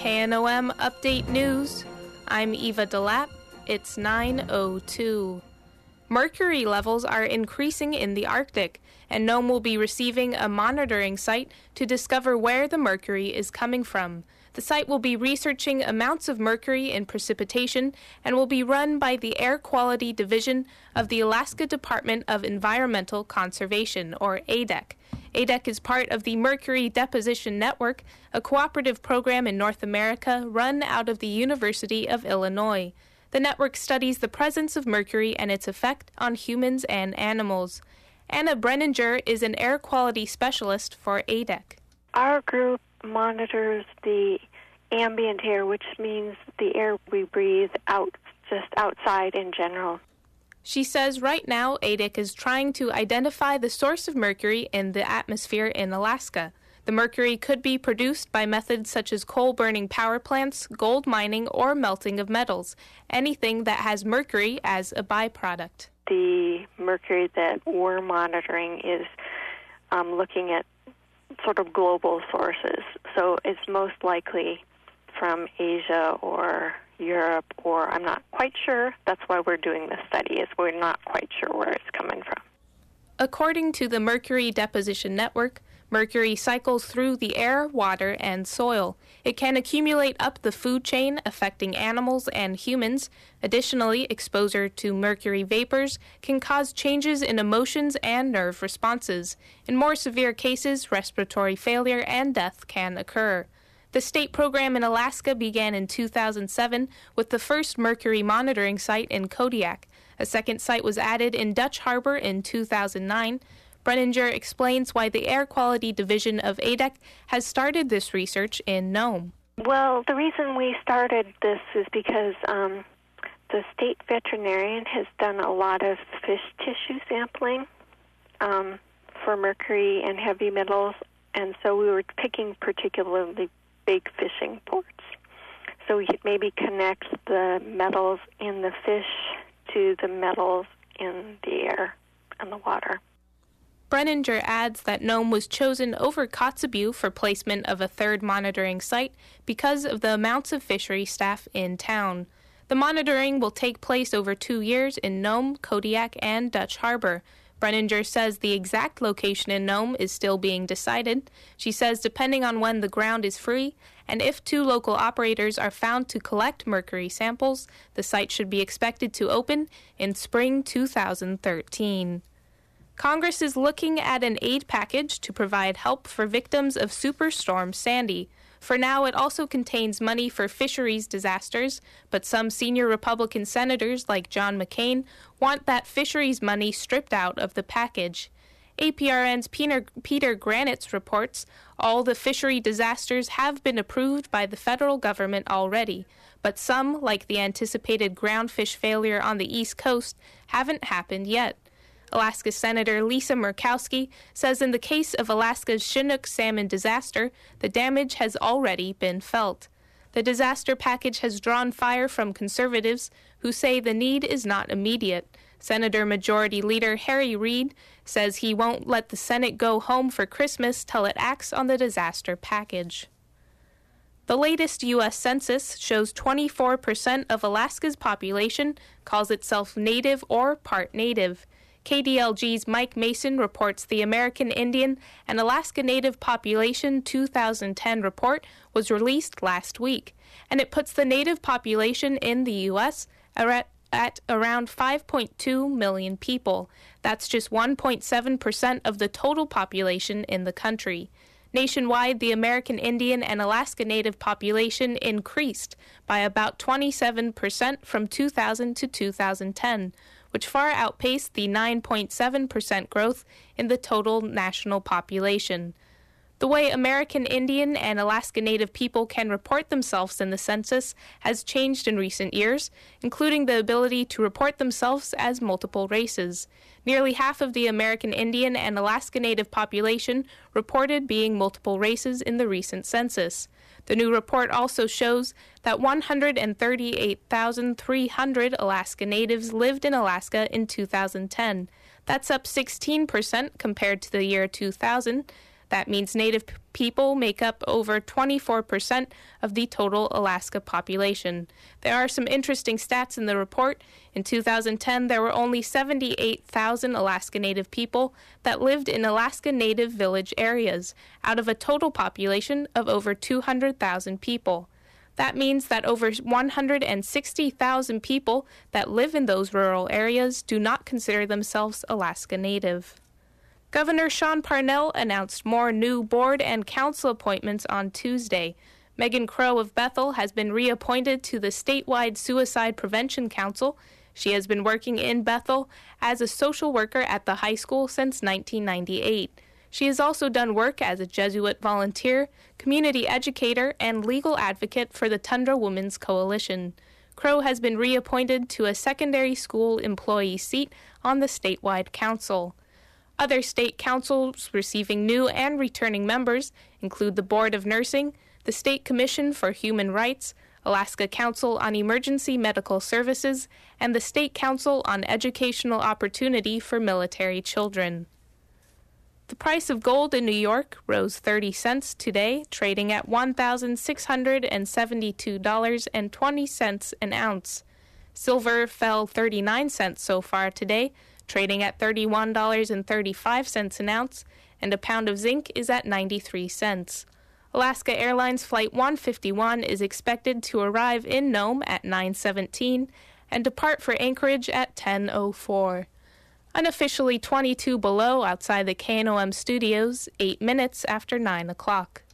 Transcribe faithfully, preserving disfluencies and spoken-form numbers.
K N O M Update News. I'm Eva Delap. It's nine oh two. Mercury levels are increasing in the Arctic, and NOAA will be receiving a monitoring site to discover where the mercury is coming from. The site will be researching amounts of mercury in precipitation and will be run by the Air Quality Division of the Alaska Department of Environmental Conservation, or A D E C. A D E C is part of the Mercury Deposition Network, a cooperative program in North America run out of the University of Illinois. The network studies the presence of mercury and its effect on humans and animals. Anna Brenninger is an air quality specialist for A D E C. Our group monitors the ambient air, which means the air we breathe out, just outside in general. She says right now A D E C is trying to identify the source of mercury in the atmosphere in Alaska. The mercury could be produced by methods such as coal-burning power plants, gold mining, or melting of metals, anything that has mercury as a byproduct. The mercury that we're monitoring is um, looking at sort of global sources, so it's most likely from Asia or Europe, or I'm not quite sure. That's why we're doing this study, is we're not quite sure where it's coming from. According to the Mercury Deposition Network, mercury cycles through the air, water, and soil. It can accumulate up the food chain, affecting animals and humans. Additionally, exposure to mercury vapors can cause changes in emotions and nerve responses. In more severe cases, respiratory failure and death can occur. The state program in Alaska began in two thousand seven with the first mercury monitoring site in Kodiak. A second site was added in Dutch Harbor in two thousand nine. Brenninger explains why the Air Quality Division of A D E C has started this research in Nome. Well, the reason we started this is because um, the state veterinarian has done a lot of fish tissue sampling um, for mercury and heavy metals, and so we were picking particularly big fishing ports. So we could maybe connect the metals in the fish to the metals in the air and the water. Brenninger adds that Nome was chosen over Kotzebue for placement of a third monitoring site because of the amounts of fishery staff in town. The monitoring will take place over two years in Nome, Kodiak, and Dutch Harbor. Brenninger says the exact location in Nome is still being decided. She says depending on when the ground is free and if two local operators are found to collect mercury samples, the site should be expected to open in spring two thousand thirteen. Congress is looking at an aid package to provide help for victims of Superstorm Sandy. For now, it also contains money for fisheries disasters, but some senior Republican senators, like John McCain, want that fisheries money stripped out of the package. A P R N's Peter, Peter Granitz reports all the fishery disasters have been approved by the federal government already, but some, like the anticipated groundfish failure on the East Coast, haven't happened yet. Alaska Senator Lisa Murkowski says in the case of Alaska's Chinook salmon disaster, the damage has already been felt. The disaster package has drawn fire from conservatives who say the need is not immediate. Senator Majority Leader Harry Reid says he won't let the Senate go home for Christmas till it acts on the disaster package. The latest U S Census shows twenty-four percent of Alaska's population calls itself Native or part Native. K D L G's Mike Mason reports the American Indian and Alaska Native Population two thousand ten report was released last week, and it puts the Native population in the U S at, at around five point two million people. That's just one point seven percent of the total population in the country. Nationwide, the American Indian and Alaska Native population increased by about twenty-seven percent from two thousand to two thousand ten, which far outpaced the nine point seven percent growth in the total national population. The way American Indian and Alaska Native people can report themselves in the census has changed in recent years, including the ability to report themselves as multiple races. Nearly half of the American Indian and Alaska Native population reported being multiple races in the recent census. The new report also shows that one hundred thirty-eight thousand three hundred Alaska Natives lived in Alaska in two thousand ten. That's up sixteen percent compared to the year two thousand. That means Native p- people make up over twenty-four percent of the total Alaska population. There are some interesting stats in the report. In two thousand ten, there were only seventy-eight thousand Alaska Native people that lived in Alaska Native village areas, out of a total population of over two hundred thousand people. That means that over one hundred sixty thousand people that live in those rural areas do not consider themselves Alaska Native. Governor Sean Parnell announced more new board and council appointments on Tuesday. Megan Crow of Bethel has been reappointed to the statewide Suicide Prevention Council. She has been working in Bethel as a social worker at the high school since nineteen ninety-eight. She has also done work as a Jesuit volunteer, community educator, and legal advocate for the Tundra Women's Coalition. Crow has been reappointed to a secondary school employee seat on the statewide council. Other state councils receiving new and returning members include the Board of Nursing, the State Commission for Human Rights, Alaska Council on Emergency Medical Services, and the State Council on Educational Opportunity for Military Children. The price of gold in New York rose thirty cents today, trading at one thousand six hundred seventy-two dollars and twenty cents an ounce. Silver fell thirty-nine cents so far today, trading at thirty-one dollars and thirty-five cents an ounce, and a pound of zinc is at ninety-three cents. Alaska Airlines Flight one fifty-one is expected to arrive in Nome at nine seventeen and depart for Anchorage at ten oh four. Unofficially twenty-two below outside the K N O M studios, eight minutes after nine o'clock.